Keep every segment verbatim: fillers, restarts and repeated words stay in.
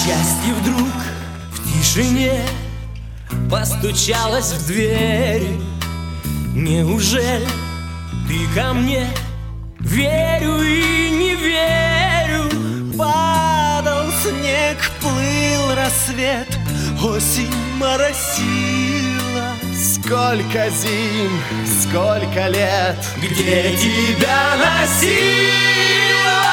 Счастье вдруг в тишине постучалось в дверь. Неужели ты ко мне? Верю и не верю. Падал снег, плыл рассвет, осень моросила. Сколько зим, сколько лет, где тебя носила?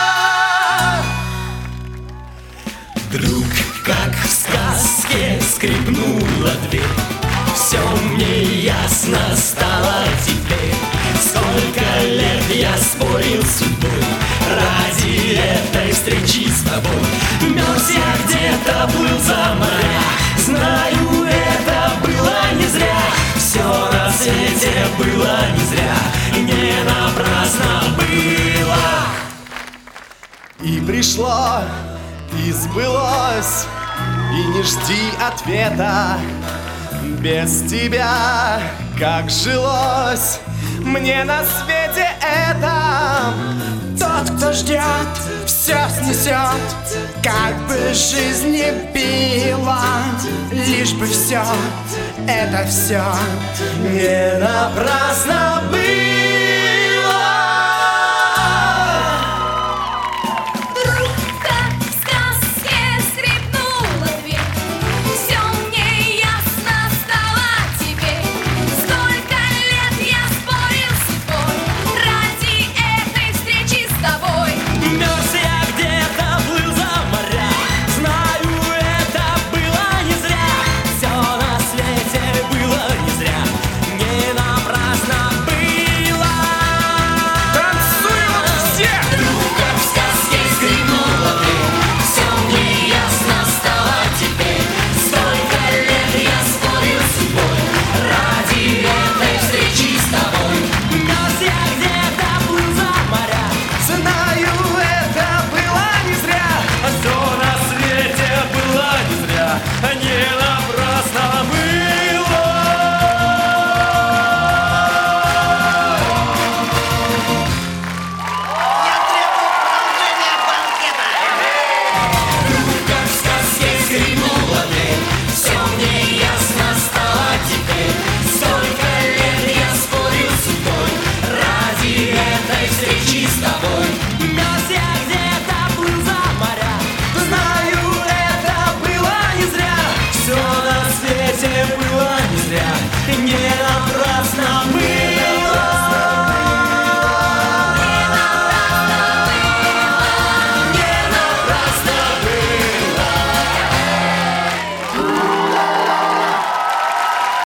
Вдруг, как в сказке, скрипнула дверь. Все мне ясно стало теперь. Сколько лет я спорил с судьбой ради этой встречи с тобой. Мерз я где-то, плыл за моря. Знаю, это было не зря. Все на свете было не зря. И не напрасно было. И пришло, и сбылось, и не жди ответа. Без тебя как жилось мне на свете этом. Тот, кто ждет, все снесет, как бы жизнь не била. Лишь бы все, это все не напрасно было.